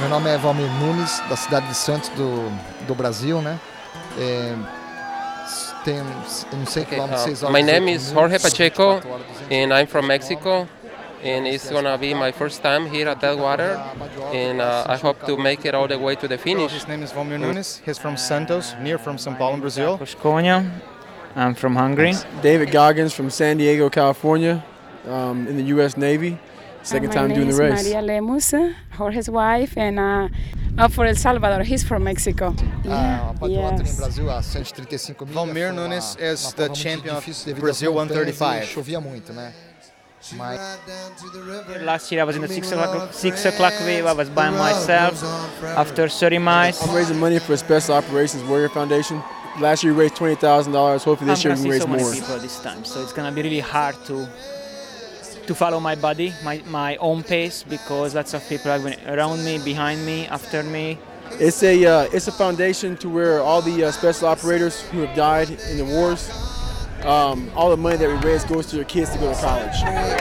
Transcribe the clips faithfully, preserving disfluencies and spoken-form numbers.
Meu nome é Valmir Nunes, da cidade de Santos, do, do Brasil, né? É, tem, eu não sei Okay, quilômetros, uh, seis horas. my name is Jorge Pacheco, and I'm from Mexico, and it's gonna be my first time here at Deadwater, and uh, I hope to make it all the way to the finish. His name is Valmir Nunes. He's from Santos, near from São Paulo, Brazil. Konya. I'm from Hungary. David Goggins from San Diego, California, um, in the U S Navy. Second uh, time doing the race. Maria Lemus, Jorge's wife, and uh, uh, for El Salvador. He's from Mexico. Yeah, a Padwater yes. em Brasil a cento e trinta e cinco milhas. Valmir Nunes is the champion of Brazil one thirty-five. Chovia muito, né? Mas Last year I was in the six o'clock, six o'clock wave. I was by myself. After thirty miles, I'm raising money for Special Operations Warrior Foundation. Last year we raised twenty thousand dollars. Hopefully this I'm year we gonna can see raise so more. many people this time, so it's gonna be really hard to to follow my body, my my own pace, because lots of people are going around me, behind me, after me. It's a uh, it's a foundation to where all the uh, special operators who have died in the wars, um, all the money that we raise goes to their kids to go to college.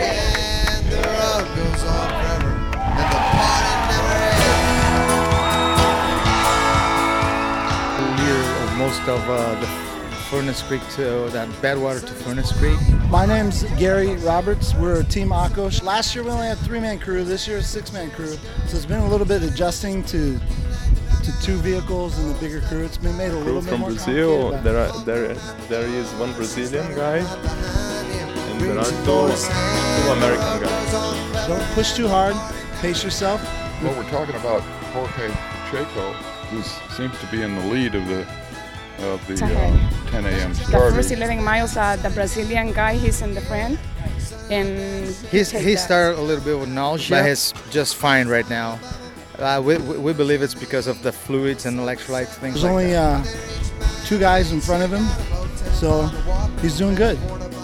Here, most of uh, the Furnace Creek to that Badwater to Furnace Creek. My name's Gary Roberts. We're Team Akos. Last year we only had a three-man crew. This year a six-man crew. So it's been a little bit adjusting to to two vehicles and the bigger crew. It's been made a little bit From more Brazil, complicated. there are there there is one Brazilian guy, and there are two two American guys. Don't push too hard. Pace yourself. Well, we're talking about Jorge Pacheco, who seems to be in the lead of the of the uh, ten a.m. The start. first eleven miles, uh, the Brazilian guy, he's in the front, and He's, take he that. started a little bit with nausea, but he's just fine right now. Uh, we, we we believe it's because of the fluids and electrolytes, things There's like only that. uh, two guys in front of him, so he's doing good.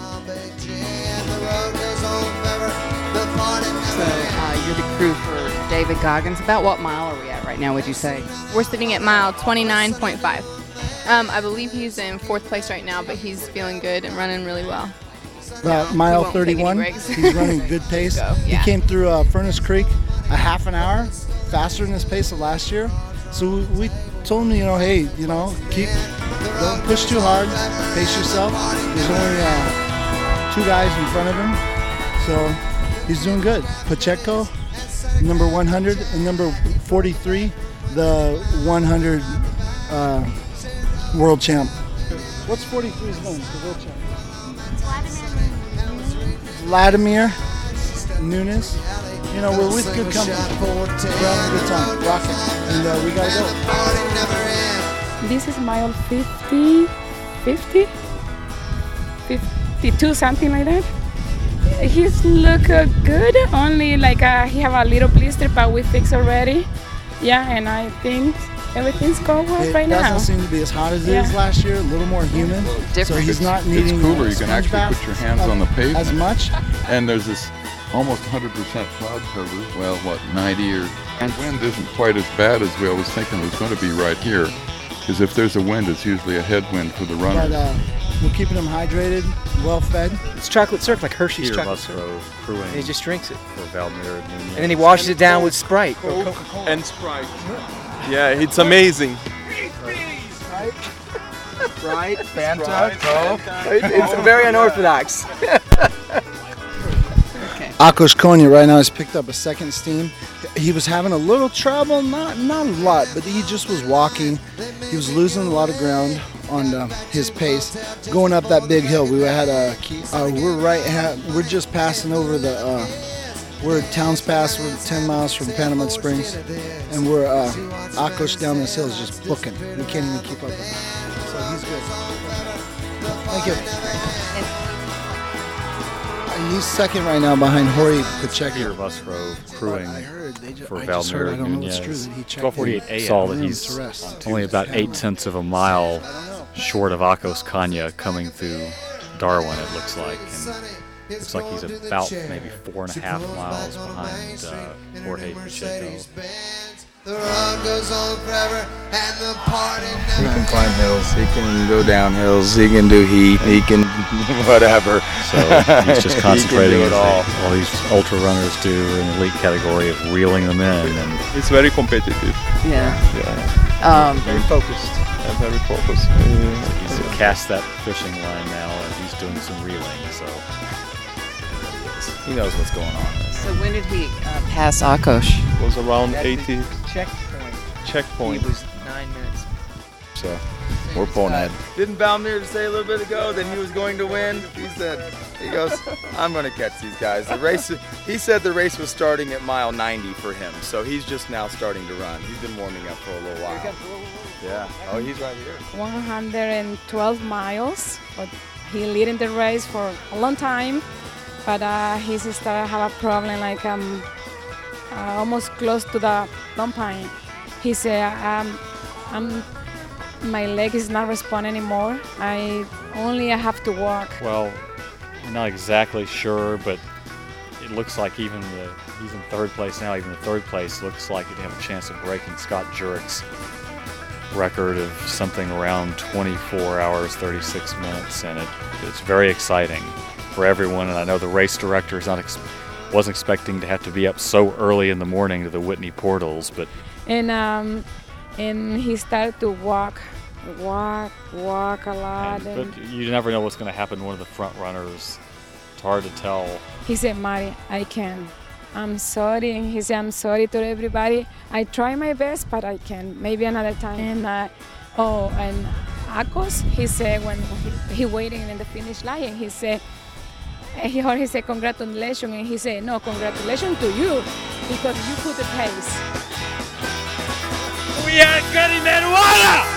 So uh, you're the crew for David Goggins. About what mile are we at right now, would you say? We're sitting at mile twenty-nine point five. Um, I believe he's in fourth place right now, but he's feeling good and running really well. About No, mile he won't take any thirty-one, breaks. he's running good pace. Go, He yeah. came through uh, Furnace Creek a half an hour faster than his pace of last year. So we, we told him, you know, hey, you know, keep, don't push too hard, pace yourself. There's only uh, two guys in front of him, so he's doing good. Pacheco, number one hundred, and number forty-three, the one hundred uh, world champ. What's forty-three's name, the world champ? Vladimir Nunes. You know, we're with good company. We're having a good time, rocking, and uh, we gotta go. This is mile fifty, fifty, fifty-two, something like that. He's look uh, good. Only like uh, he have a little blister, but we fixed already. Yeah, and I think everything's going well It right doesn't now. seem to be as hot as it Yeah. is last year. A little more humid, so he's It's, not it's needing. cooler. uh, You can sponge actually bath put your hands on the pavement. as much. And there's this almost one hundred percent cloud cover. Well, what, ninety or... And wind isn't quite as bad as we always thinking it was going to be right here. Because if there's a wind, it's usually a headwind for the But runners. uh, we're keeping him hydrated, well fed. It's chocolate syrup, like Hershey's Peter chocolate syrup. Musgrove crewing And he just drinks it. for Valmir Nunes. And then he washes it down with Sprite. or Coke Coca-Cola. and Sprite. Yeah, it's amazing. Right, Fanta, Coke. It's very unorthodox. Akos Konya right now has picked up a second steam. He was having a little trouble, not not a lot, but he just was walking. He was losing a lot of ground on uh, his pace, going up that big hill. We had a, uh, we're right, ha- we're just passing over the, uh, we're at Towns Pass. We're ten miles from Panama Springs, and we're uh, Akos down this hill is just booking. We can't even keep up with him. So he's good. Thank you. And he's second right now behind Jorge Pacheco. Peter Musgrove crewing ju- for I just heard, I Valmir don't know if it's true Nunes. that he checked twelve forty-eight in. A M. Saw that that he's to rest. only about eight tenths of a mile short of Akos Konya coming through Darwin, it looks like. And looks like he's about maybe four and a half miles behind uh, Jorge Pacheco. The run goes on forever and the party He can climb hills, he can go down hills, he can do heat, he can whatever. So he's just concentrating, it as all. they, all these ultra runners do in the elite category, of reeling them in. And He's very competitive. Yeah. Yeah. Um, very focused. And very focused. he's cast that fishing line now, and he's doing some reeling. So he knows what's going on. So when did he uh, pass Akos? It was around eighty. Checkpoint. Checkpoint. He was nine minutes. So we're pulling ahead. Didn't Balmir say a little bit ago that he was going to win? He said, he goes, I'm going to catch these guys. The race. He said the race was starting at mile ninety for him, so he's just now starting to run. He's been warming up for a little while. Yeah. Oh, he's right here. one hundred twelve miles, but he leading the race for a long time. But uh, he started to have a problem, like um, uh, almost close to the dump pine. He said, um, I'm, my leg is not responding anymore. I only have to walk. well, I'm not exactly sure, but it looks like even the he's in third place now. Even the third place looks like he'd have a chance of breaking Scott Jurick's record of something around twenty-four hours, thirty-six minutes, and it, it's very exciting for everyone. And I know the race director is not ex- wasn't expecting to have to be up so early in the morning to the Whitney portals, but And um, and he started to walk, walk, walk a lot. And but you never know what's going to happen to one of the front runners. It's hard to tell. he said, Mari, I can. I'm sorry. And he said, I'm sorry to everybody. I try my best, but I can. Maybe another time. And uh, oh, and Akos, he said when he, he waiting in the finish line, he said, he heard he said congratulations, and he said, no, congratulations to you because you put the pace. We are getting that water!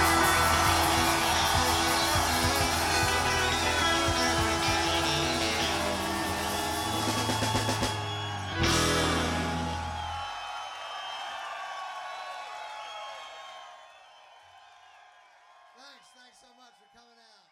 Thanks, thanks so much for coming out.